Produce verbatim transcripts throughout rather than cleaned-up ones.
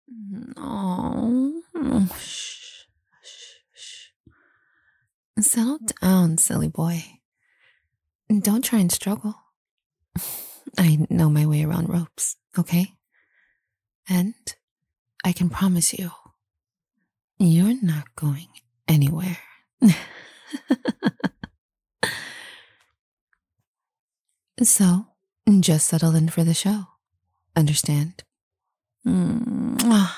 Oh, oh, shh, shh, shh. Settle down, silly boy. Don't try and struggle. I know my way around ropes, okay? And I can promise you, you're not going anywhere. So, just settle in for the show. Understand? Mm-hmm.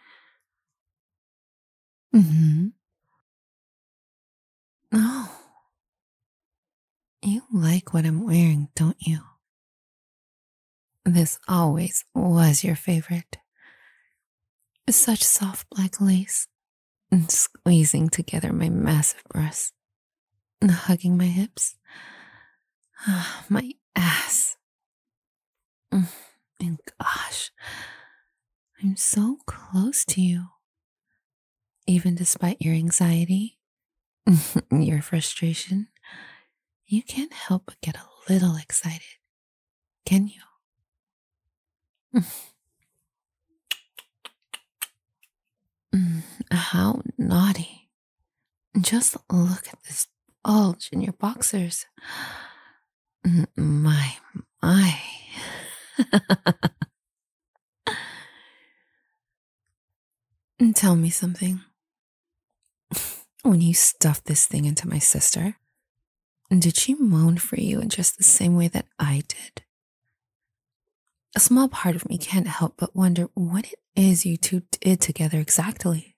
Oh, you like what I'm wearing, don't you? This always was your favorite. Such soft black lace, and squeezing together my massive breasts, and hugging my hips. Ah, my ass. Mm, And gosh, I'm so close to you. Even despite your anxiety, your frustration, you can't help but get a little excited, can you? Mm, How naughty. Just look at this bulge in your boxers. Mm, My, my. Tell me something. When you stuffed this thing into my sister, did she moan for you in just the same way that I did? A small part of me can't help but wonder what it is you two did together exactly.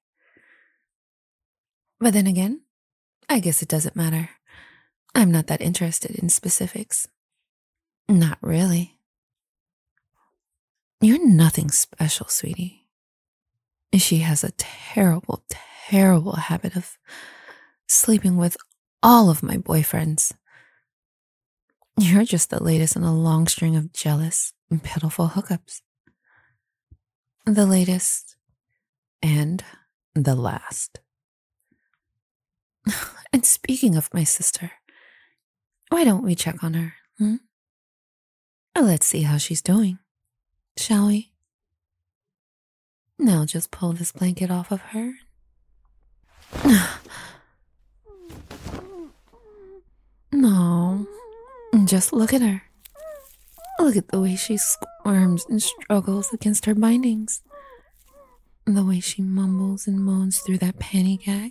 But then again, I guess it doesn't matter. I'm not that interested in specifics. Not really. You're nothing special, sweetie. She has a terrible, terrible habit of sleeping with all of my boyfriends. You're just the latest in a long string of jealous and pitiful hookups. The latest and the last. And speaking of my sister, why don't we check on her? Hmm? Let's see how she's doing, shall we? Now just pull this blanket off of her. No, just look at her. Look at the way she squirms and struggles against her bindings. The way she mumbles and moans through that panty gag.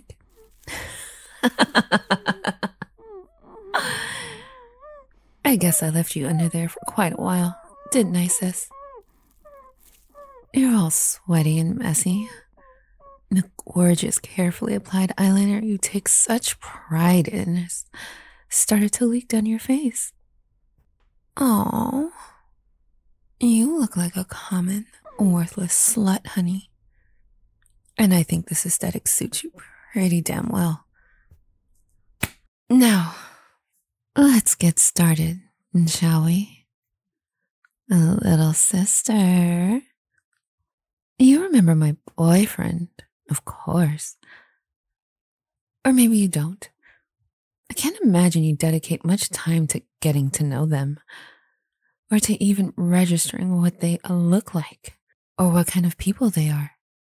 I guess I left you under there for quite a while, didn't I, sis? You're all sweaty and messy. The gorgeous, carefully applied eyeliner you take such pride in has started to leak down your face. Oh, you look like a common, worthless slut, honey. And I think this aesthetic suits you pretty damn well. Now, let's get started, shall we? Little sister. You remember my boyfriend, of course. Or maybe you don't. I can't imagine you dedicate much time to getting to know them, or to even registering what they look like, or what kind of people they are.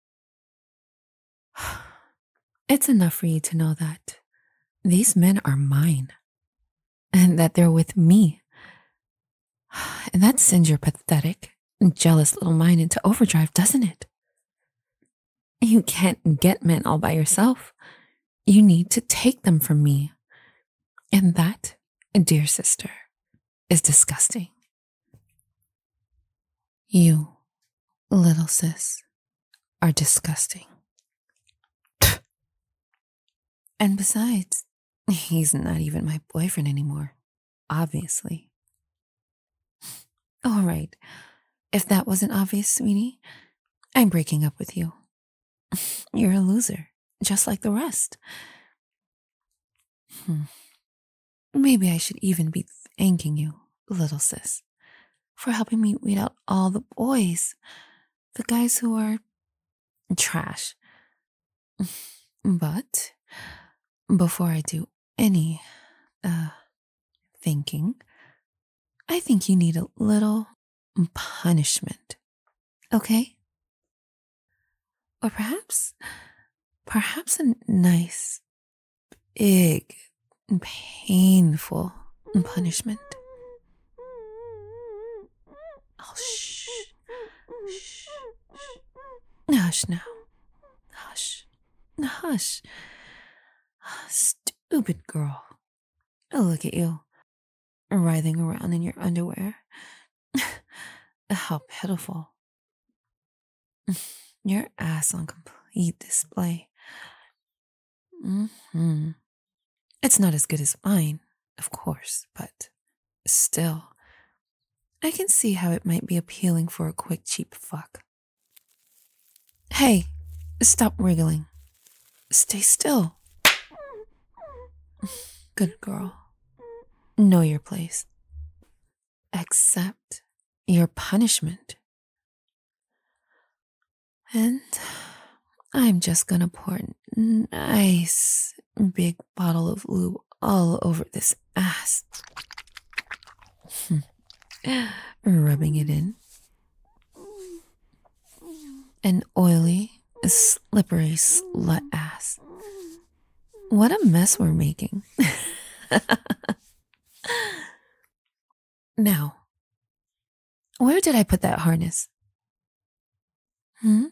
It's enough for you to know that these men are mine, and that they're with me. And that sends your pathetic and jealous little mind into overdrive, doesn't it? You can't get men all by yourself. You need to take them from me. And that, dear sister, is disgusting. You, little sis, are disgusting. And besides, he's not even my boyfriend anymore, obviously. All right, if that wasn't obvious, sweetie, I'm breaking up with you. You're a loser, just like the rest. Hmm. Maybe I should even be thanking you, little sis, for helping me weed out all the boys, the guys who are trash. But before I do any uh thinking, I think you need a little punishment. Okay? Or perhaps, perhaps a nice, big, painful punishment. Oh, shh. Shh. Hush now. Hush. Hush. Stupid girl. Oh, look at you. Writhing around in your underwear. How pitiful. Your ass on complete display. Mm-hmm. It's not as good as mine, of course, but still, I can see how it might be appealing for a quick, cheap fuck. Hey, stop wriggling. Stay still. Good girl. Know your place. Accept your punishment. And I'm just gonna pour a nice big bottle of lube all over this ass. Rubbing it in. An oily, slippery slut ass. What a mess we're making. Now, where did I put that harness? Hmm?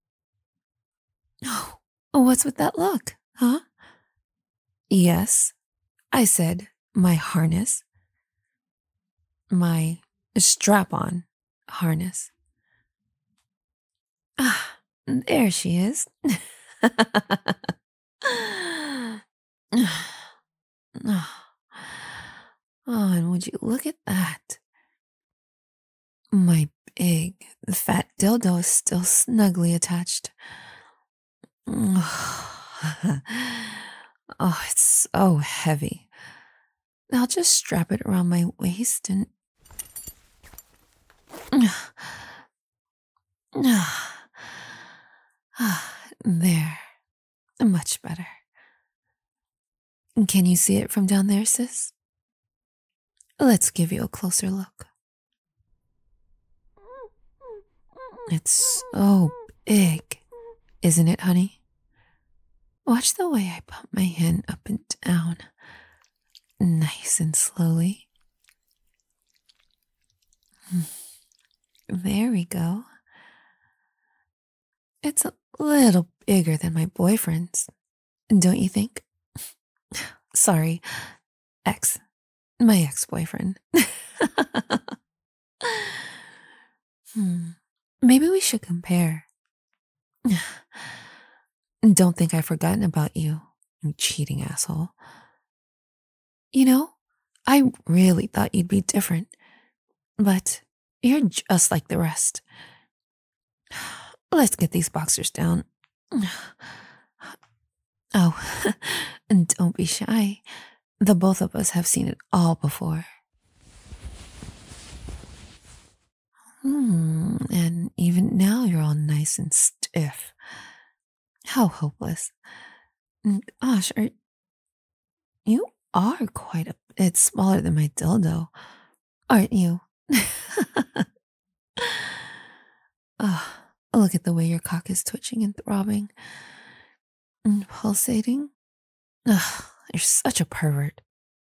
Oh, what's with that look, huh? Yes, I said my harness. My strap-on harness. Ah, there she is. Oh, and would you look at that? My big, fat dildo is still snugly attached. Oh, it's so heavy. I'll just strap it around my waist and... There. Much better. Can you see it from down there, sis? Let's give you a closer look. It's so big, isn't it, honey? Watch the way I pump my hand up and down, nice and slowly. There we go. It's a little bigger than my boyfriend's, don't you think? Sorry, ex. My ex-boyfriend. hmm. Maybe we should compare. Don't think I've forgotten about you, you cheating asshole. You know, I really thought you'd be different, but you're just like the rest. Let's get these boxers down. Oh, and don't be shy. The both of us have seen it all before. Hmm, and even now you're all nice and stiff. How hopeless. Gosh, are you are quite a bit smaller than my dildo, aren't you? Oh, look at the way your cock is twitching and throbbing and pulsating. Ugh, you're such a pervert.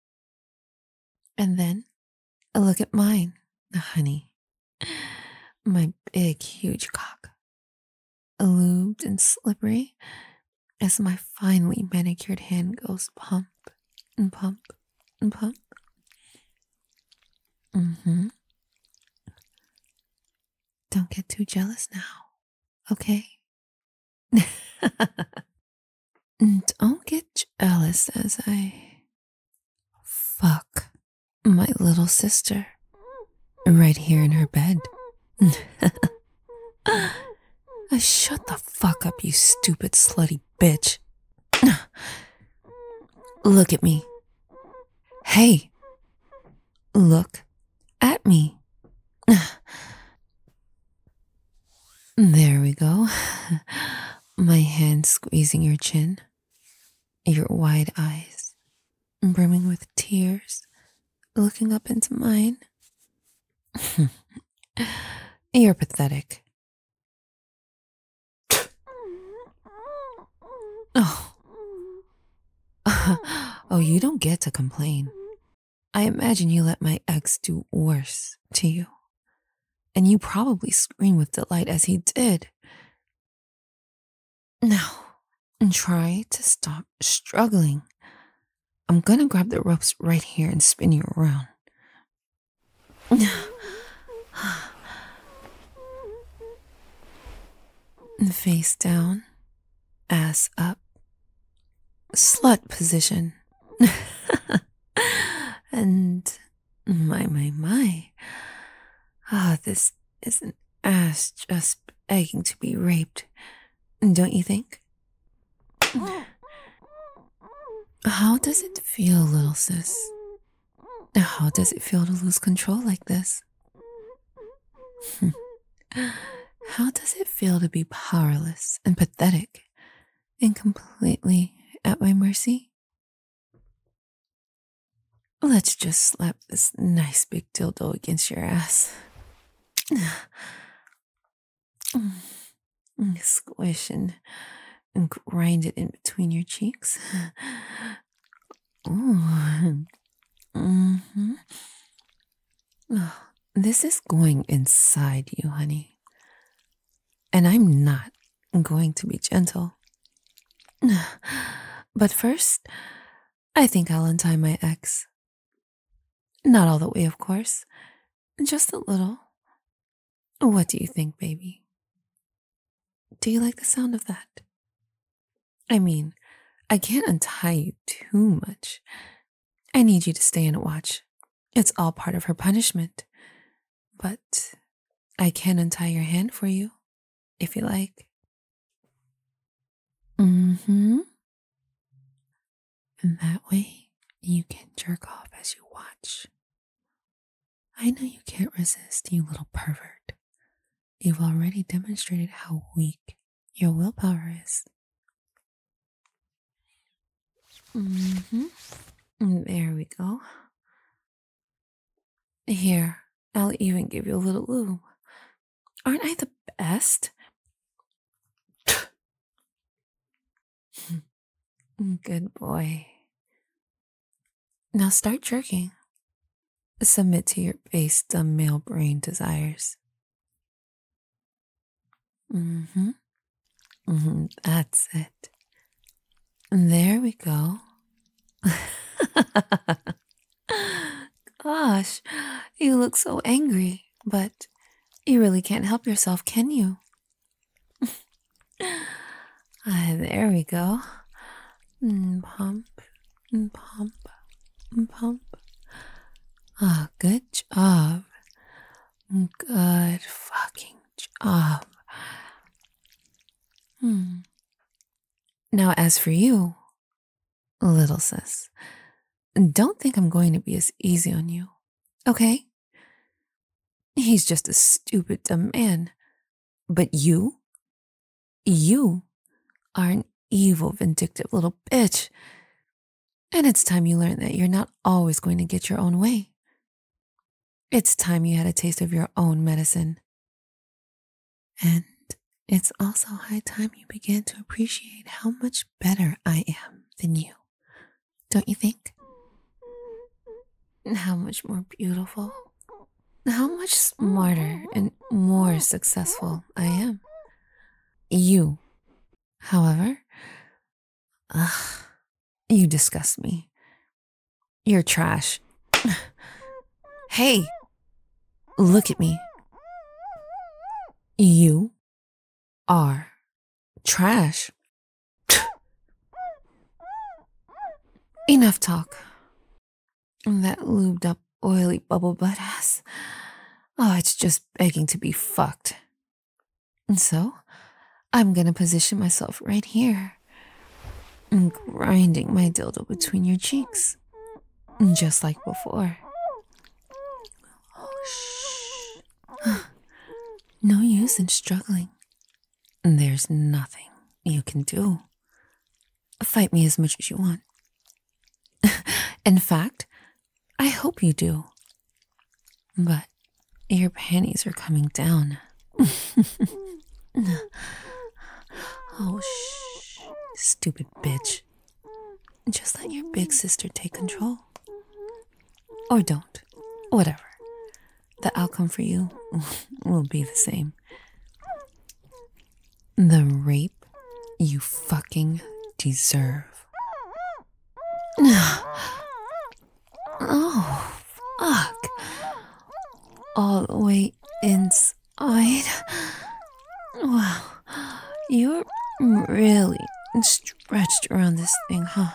And then look at mine, honey. My big, huge cock, lubed and slippery as my finely manicured hand goes pump and pump and pump. Mm-hmm. Don't get too jealous now, okay? Don't get jealous as I fuck my little sister right here in her bed. Shut the fuck up, you stupid slutty bitch. Look at me. Hey, look at me. There we go. My hand squeezing your chin, your wide eyes brimming with tears, looking up into mine. You're pathetic. Oh. Oh, you don't get to complain. I imagine you let my ex do worse to you. And you probably screamed with delight as he did. Now, try to stop struggling. I'm gonna grab the ropes right here and spin you around. Face down, ass up, slut position. And my, my, my. Ah, this is an ass just begging to be raped, don't you think? How does it feel, little sis? How does it feel to lose control like this? How does it feel to be powerless and pathetic and completely at my mercy? Let's just slap this nice big dildo against your ass. Squish and, and grind it in between your cheeks. Ooh. Mm-hmm. Oh, this is going inside you, honey. And I'm not going to be gentle. But first, I think I'll untie my ex. Not all the way, of course. Just a little. What do you think, baby? Do you like the sound of that? I mean, I can't untie you too much. I need you to stay and watch. It's all part of her punishment. But I can untie your hand for you, if you like. Mm-hmm. And that way, you can jerk off as you watch. I know you can't resist, you little pervert. You've already demonstrated how weak your willpower is. Mm-hmm. There we go. Here, I'll even give you a little lube. Aren't I the best? Good boy. Now start jerking. Submit to your base dumb male brain desires. Mm-hmm. Mm-hmm. That's it. There we go. Gosh, you look so angry, but you really can't help yourself, can you? Ah, there we go. Mm, pump, mm, pump, mm, pump. Ah, good job. Good fucking job. Hmm. Now, as for you, little sis, don't think I'm going to be as easy on you, okay? He's just a stupid, dumb man. But you, you are an evil, vindictive little bitch. And it's time you learn that you're not always going to get your own way. It's time you had a taste of your own medicine. And it's also high time you began to appreciate how much better I am than you. Don't you think? How much more beautiful, how much smarter and more successful I am. You, however, ugh, you disgust me. You're trash. Hey, look at me. You are trash. Enough talk. That lubed up, oily bubble butt ass. Oh, it's just begging to be fucked. And so, I'm gonna position myself right here and grinding my dildo between your cheeks, just like before. Oh, shh. No use in struggling. There's nothing you can do. Fight me as much as you want. In fact, I hope you do. But your panties are coming down. Oh, shh. stupid bitch. Just let your big sister take control. Or don't. Whatever. The outcome for you will be the same. The rape you fucking deserve. Oh, fuck. All the way inside. Wow. You're really stretched around this thing, huh?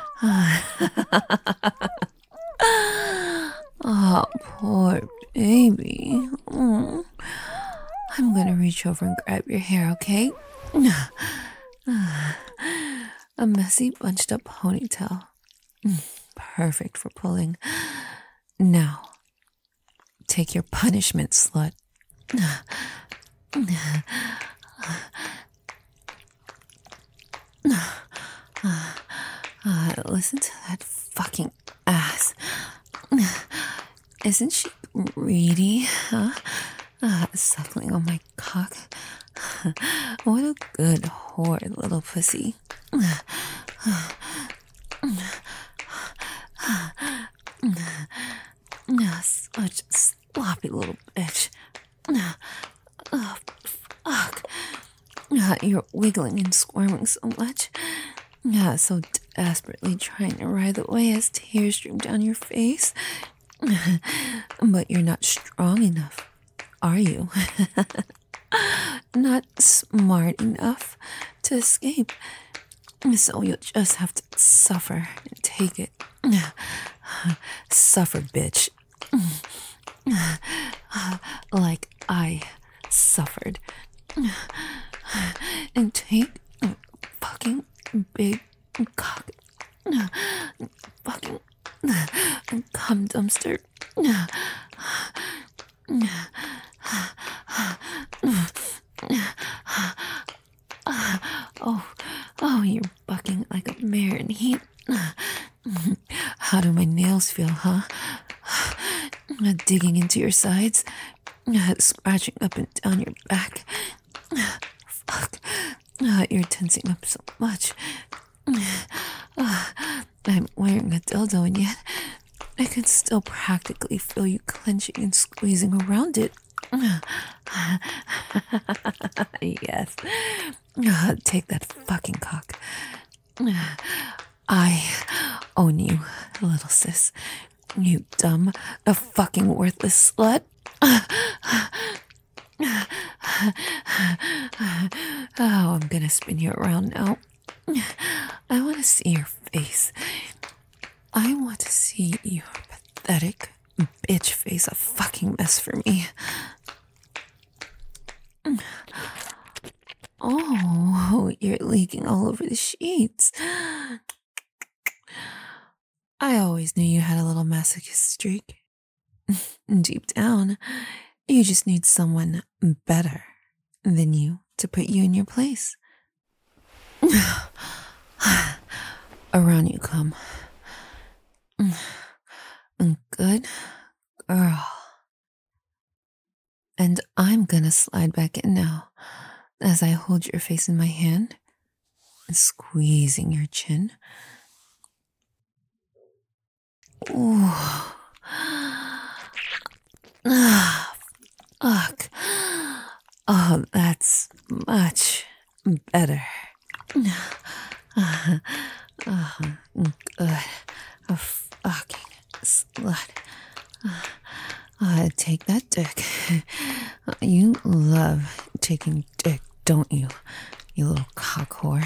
Oh, poor baby. Oh. I'm gonna reach over and grab your hair, okay? A messy, bunched up ponytail. Perfect for pulling. Now, take your punishment, slut. Uh, listen to that fucking ass. Isn't she greedy, huh? Uh, suckling on my cock. What a good whore, little pussy. Such a sloppy little bitch. Oh, fuck. You're wiggling and squirming so much. So desperately trying to writhe away as tears stream down your face. But you're not strong enough, are you? Not smart enough to escape. So you'll just have to suffer and take it. Suffer, bitch. Like I suffered. And take a fucking big cock. Fucking cum dumpster. Oh, oh, you're bucking like a mare in heat. How do my nails feel, huh? Digging into your sides, scratching up and down your back. Fuck, you're tensing up so much. I'm wearing a dildo and yet I can still practically feel you clenching and squeezing around it. Yes. Take that fucking cock. I own you, little sis. You dumb, a fucking worthless slut. Oh, I'm gonna spin you around now. I want to see your face. I want to see your pathetic bitch face a fucking mess for me. Oh, you're leaking all over the sheets. I always knew you had a little masochist streak. Deep down, you just need someone better than you to put you in your place. Around you come. Good girl. And I'm gonna slide back in now as I hold your face in my hand, squeezing your chin. Ooh. Ah, fuck. Oh, that's much better. Uh, uh, good. A fucking slut. Uh, uh, take that dick. You love taking dick, don't you? You little cock whore.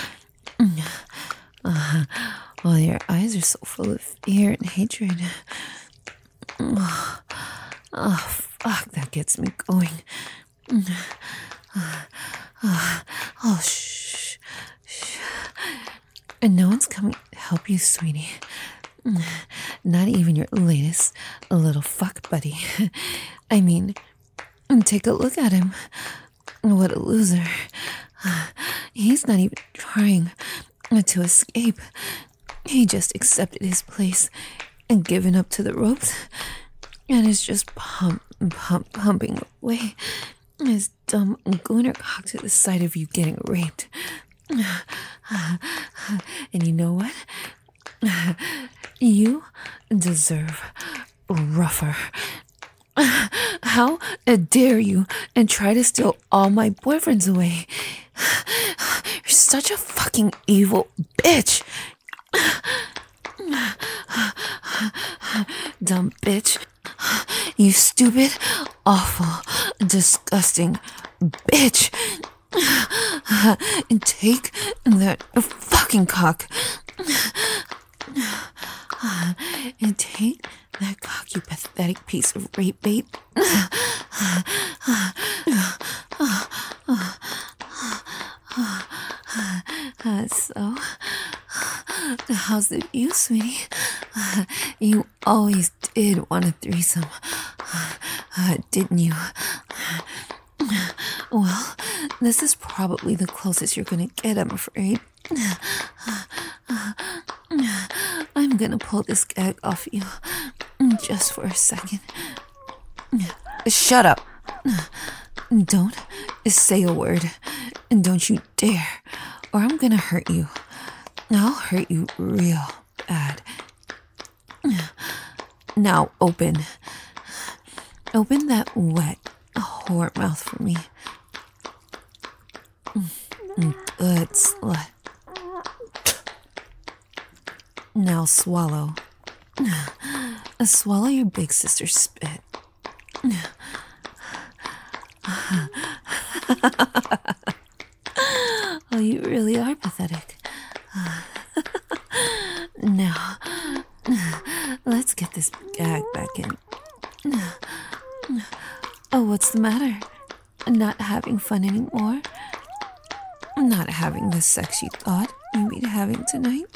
Uh, well, your eyes are so full of fear and hatred. Oh, oh fuck, that gets me going. Uh, uh, oh, shh, shh. And no one's coming to help you, sweetie. Not even your latest little fuck buddy. I mean, take a look at him. What a loser. He's not even trying to escape. He just accepted his place and given up to the ropes and is just pump, pump, pumping away his dumb gooner cock to the sight of you getting raped. And you know what? You deserve rougher. How dare you and try to steal all my boyfriends away? You're such a fucking evil bitch. Dumb bitch. You stupid, awful, disgusting bitch. And take that fucking cock. And take that cock, you pathetic piece of rape bait. So, how's it you, sweetie? You always did want a threesome, didn't you? Well, this is probably the closest you're gonna get, I'm afraid. I'm gonna pull this gag off you just for a second. Shut up. Don't say a word. And don't you dare, or I'm gonna hurt you. I'll hurt you real bad. Now open. Open that wet whore mouth for me. Good slut. Now swallow. Swallow your big sister's spit. Oh, you really are pathetic. Now, let's get this gag back in. Oh, what's the matter? Not having fun anymore? Not having the sex you thought you'd be having tonight?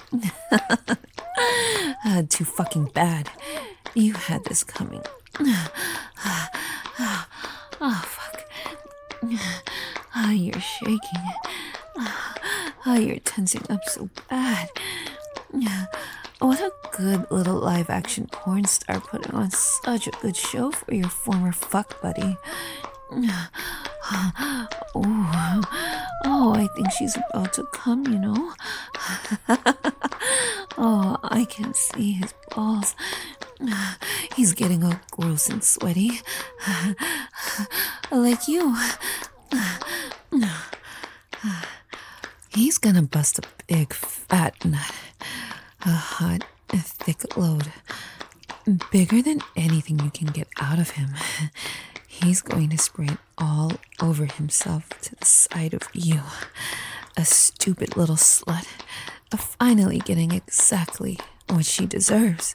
uh, too fucking bad. You had this coming. Oh, fuck. Oh, you're shaking. Oh, you're tensing up so bad. What a good little live-action porn star putting on such a good show for your former fuck buddy. Oh, oh, I think she's about to come, you know. Oh, I can see his balls. He's getting all gross and sweaty. Like you. He's gonna bust a big fat nut. A hot, thick load. Bigger than anything you can get out of him. He's going to spray it all over himself to the side of you. A stupid little slut. Finally getting exactly what she deserves.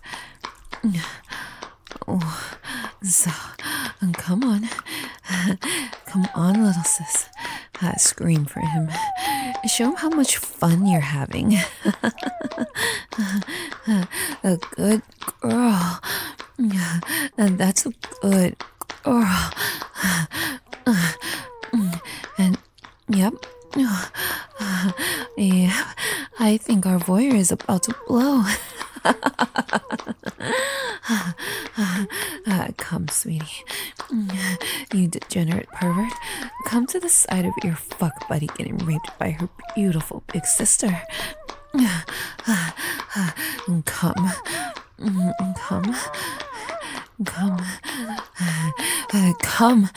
Oh, so, come on. Come on, little sis. Uh, scream for him. Show him how much fun you're having. A good girl. And that's a good girl. And, yep. Yeah, I think our voyeur is about to blow. uh, come, sweetie. You degenerate pervert. Come to the side of your fuck buddy getting raped by her beautiful big sister. Come. Come. Come. Uh, come.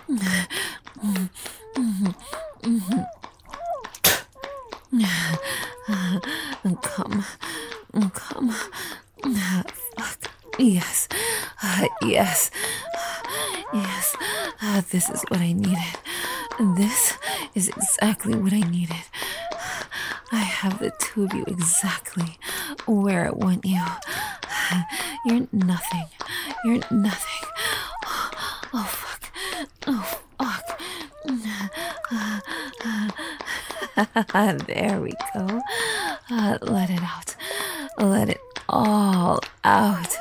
Come. Come. Fuck. Yes. Uh, yes. Yes. Uh, this is what I needed. This is exactly what I needed. I have the two of you exactly where I want you. You're nothing. You're nothing. Oh, fuck. Oh, fuck. There we go. Uh, let it out. Let it all out.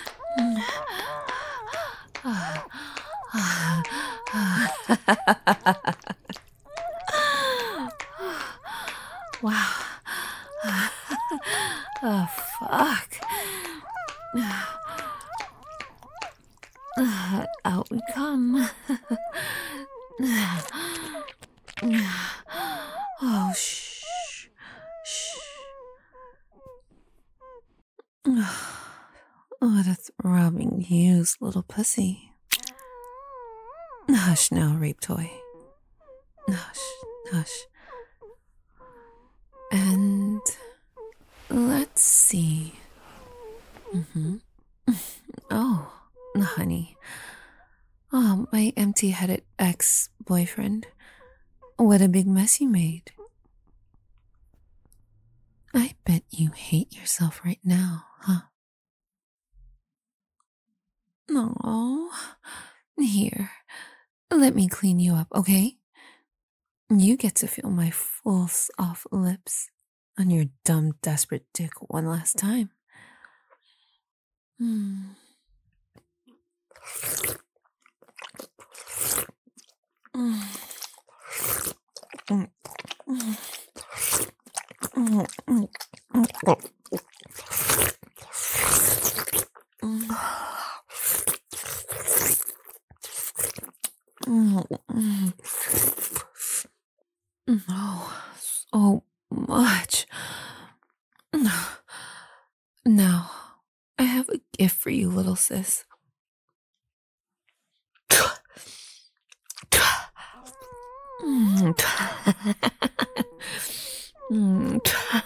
Wow. Oh, fuck. Uh, out we come. Oh, shh. What a throbbing, used little pussy. Hush now, rape toy. Hush, hush. And let's see. Mm-hmm. Oh, honey. Oh, my empty headed ex boyfriend. What a big mess you made. I bet you hate yourself right now, huh? Oh, here. Let me clean you up, okay? You get to feel my full soft lips on your dumb, desperate dick one last time. Hmm. Mm. Mm. Mm. Mm. Mm. Mm. Mm. Oh, so much. Now, I have a gift for you, little sis. Mm. Mm.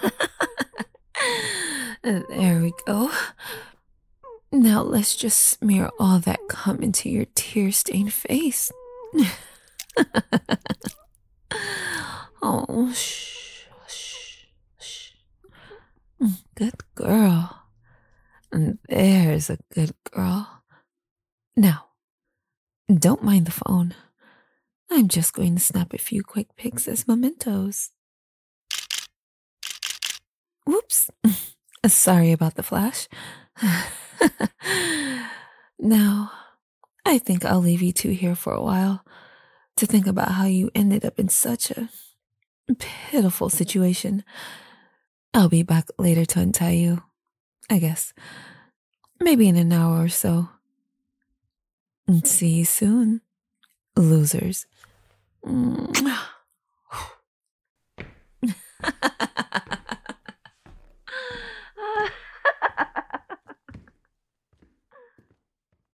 There we go. Now let's just smear all that cum into your tear-stained face. Oh, shh, shh, shh. Mm, good girl. And there's a good girl. Now, don't mind the phone. I'm just going to snap a few quick pics as mementos. Whoops. Sorry about the flash. Now, I think I'll leave you two here for a while to think about how you ended up in such a pitiful situation. I'll be back later to untie you, I guess. Maybe in an hour or so. See you soon, losers. Mwah.